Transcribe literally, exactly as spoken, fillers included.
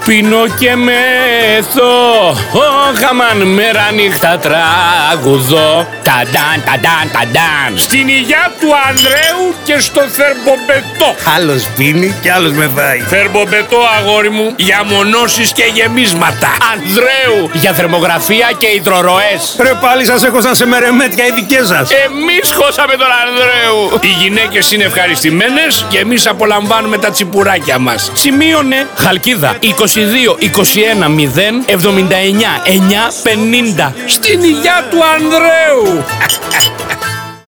Πίνω και μεθώ, χαμάν μέρα νύχτα τραγουδώ. Ταντάν, ταντάν, ταντάν. Στην υγειά του Ανδρέου και στο θερμομπετό. Άλλος πίνει και άλλος μεθάει. Θερμομπετό, αγόρι μου, για μονώσεις και γεμίσματα. Ανδρέου, για θερμογραφία και υδροροές. Ρε πάλι σας έχωσαν σε μερεμέτια οι δικές σας. Εμείς χώσαμε τον Ανδρέου. Οι γυναίκες είναι ευχαριστημένες και εμείς απολαμβάνουμε τα τσιπουράκια μας. Σημείωνε Χαλκίδα είκοσι δύο είκοσι ένα μηδέν εβδομήντα εννιά εννιά πενήντα. Στην υγειά του Ανδρέου.